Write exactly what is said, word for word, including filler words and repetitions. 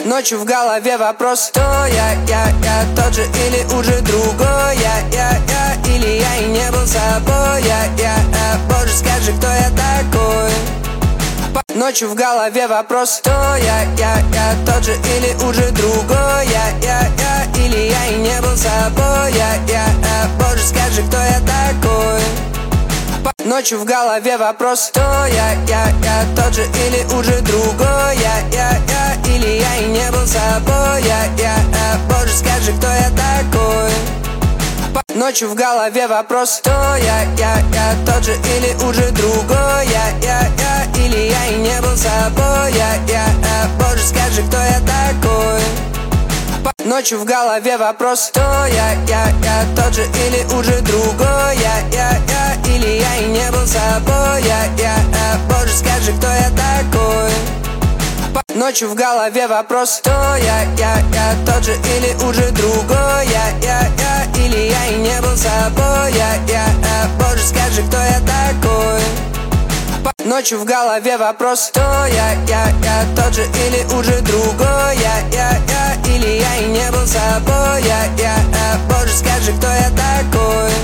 Ночью в голове вопрос: кто я, я, я тот же или уже другой? Я, я, я, или я и не был собой? Я, я, я, боже, скажи, кто я такой? Ночью в голове вопрос: кто я, я, я тот же или уже другой? Я, я, я, или я и не был собой? Я, я, я, боже, скажи, кто я такой? Ночью в голове вопрос: кто я, я, я тот же или уже другой? Я, я, я, или я и не был собой? Я, я, я, боже, скажи, кто я такой? Ночью в голове вопрос: кто я, я, я тот же или уже другой? Я, я, я, или я и не был собой? Я, я, я, боже, скажи, кто я такой? Ночью в голове вопрос: кто я, я, я тот же или уже другой? Я, я, я, или я и не был собой? Я, я, я, боже, скажи, кто я такой? Ночью в голове вопрос: кто я, я, я тот же или уже другой? Я, я, я, или я и не был собой? Я, я, я, боже, скажи, кто я такой? Ночью в голове вопрос: кто я, я, я тот же или уже другой? Я, я, я, или я и не был собой? Я, я, я, боже, скажи, кто я такой?